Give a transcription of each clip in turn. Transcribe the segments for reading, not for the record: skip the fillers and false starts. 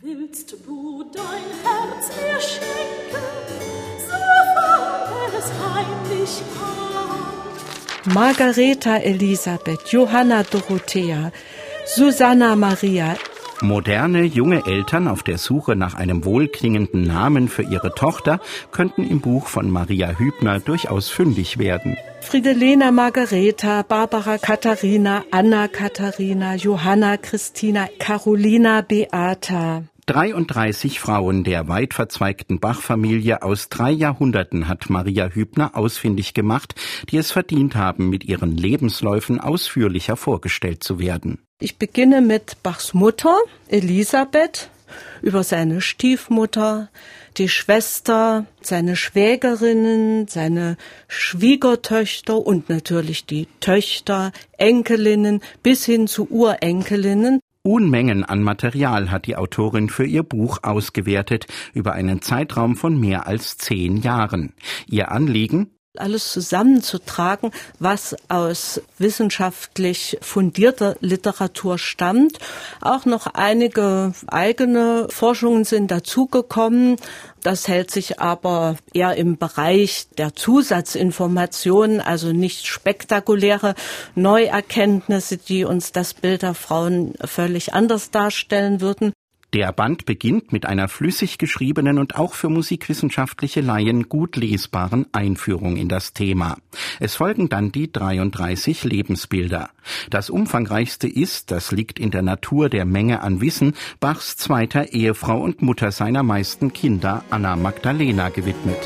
Willst du dein Herz mir schenken, so fang es heimlich an. Margareta Elisabeth, Johanna Dorothea, Susanna Maria. Moderne, junge Eltern auf der Suche nach einem wohlklingenden Namen für ihre Tochter könnten im Buch von Maria Hübner durchaus fündig werden. Friedhelena Margareta, Barbara Katharina, Anna Katharina, Johanna Christina, Carolina Beata. 33 Frauen der weit verzweigten Bach-Familie aus 3 Jahrhunderten hat Maria Hübner ausfindig gemacht, die es verdient haben, mit ihren Lebensläufen ausführlicher vorgestellt zu werden. Ich beginne mit Bachs Mutter, Elisabeth, über seine Stiefmutter, die Schwester, seine Schwägerinnen, seine Schwiegertöchter und natürlich die Töchter, Enkelinnen bis hin zu Urenkelinnen. Unmengen an Material hat die Autorin für ihr Buch ausgewertet, über einen Zeitraum von mehr als 10 Jahren. Ihr Anliegen? Alles zusammenzutragen, was aus wissenschaftlich fundierter Literatur stammt. Auch noch einige eigene Forschungen sind dazugekommen. Das hält sich aber eher im Bereich der Zusatzinformationen, also nicht spektakuläre Neuerkenntnisse, die uns das Bild der Frauen völlig anders darstellen würden. Der Band beginnt mit einer flüssig geschriebenen und auch für musikwissenschaftliche Laien gut lesbaren Einführung in das Thema. Es folgen dann die 33 Lebensbilder. Das umfangreichste ist, das liegt in der Natur der Menge an Wissen, Bachs zweiter Ehefrau und Mutter seiner meisten Kinder, Anna Magdalena, gewidmet.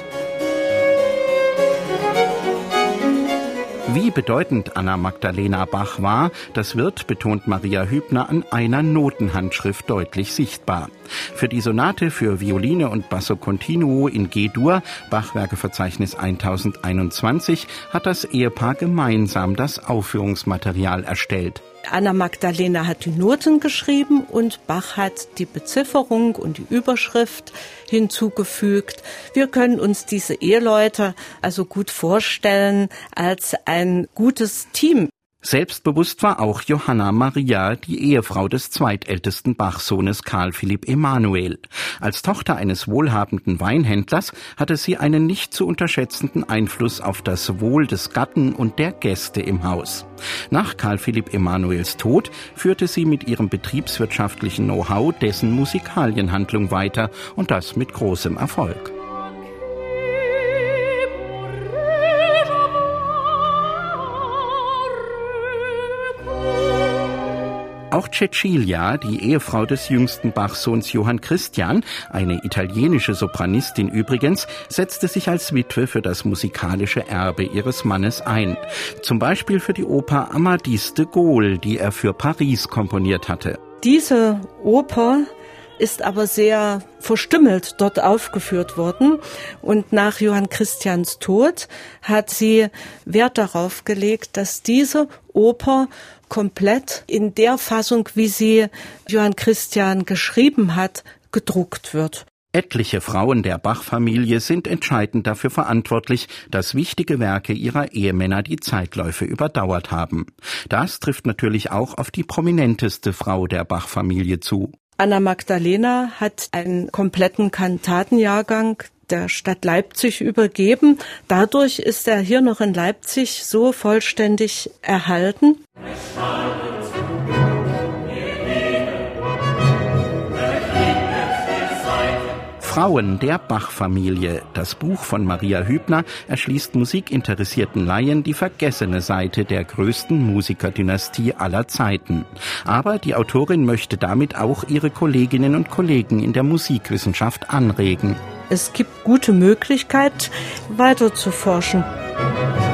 Wie bedeutend Anna Magdalena Bach war, das wird, betont Maria Hübner, an einer Notenhandschrift deutlich sichtbar. Für die Sonate für Violine und Basso Continuo in G-Dur, Bachwerkeverzeichnis 1021, hat das Ehepaar gemeinsam das Aufführungsmaterial erstellt. Anna Magdalena hat die Noten geschrieben und Bach hat die Bezifferung und die Überschrift hinzugefügt. Wir können uns diese Eheleute also gut vorstellen als ein gutes Team. Selbstbewusst war auch Johanna Maria, die Ehefrau des zweitältesten Bach-Sohnes Karl Philipp Emanuel. Als Tochter eines wohlhabenden Weinhändlers hatte sie einen nicht zu unterschätzenden Einfluss auf das Wohl des Gatten und der Gäste im Haus. Nach Karl Philipp Emanuels Tod führte sie mit ihrem betriebswirtschaftlichen Know-how dessen Musikalienhandlung weiter und das mit großem Erfolg. Auch Cecilia, die Ehefrau des jüngsten Bach-Sohns Johann Christian, eine italienische Sopranistin übrigens, setzte sich als Witwe für das musikalische Erbe ihres Mannes ein. Zum Beispiel für die Oper Amadis de Gaulle, die er für Paris komponiert hatte. Diese Oper ist aber sehr verstümmelt dort aufgeführt worden. Und nach Johann Christians Tod hat sie Wert darauf gelegt, dass diese Oper komplett in der Fassung, wie sie Johann Christian geschrieben hat, gedruckt wird. Etliche Frauen der Bach-Familie sind entscheidend dafür verantwortlich, dass wichtige Werke ihrer Ehemänner die Zeitläufe überdauert haben. Das trifft natürlich auch auf die prominenteste Frau der Bach-Familie zu. Anna Magdalena hat einen kompletten Kantatenjahrgang der Stadt Leipzig übergeben. Dadurch ist er hier noch in Leipzig so vollständig erhalten. Frauen der Bach-Familie. Das Buch von Maria Hübner erschließt musikinteressierten Laien die vergessene Seite der größten Musikerdynastie aller Zeiten. Aber die Autorin möchte damit auch ihre Kolleginnen und Kollegen in der Musikwissenschaft anregen. Es gibt gute Möglichkeit, weiter zu forschen.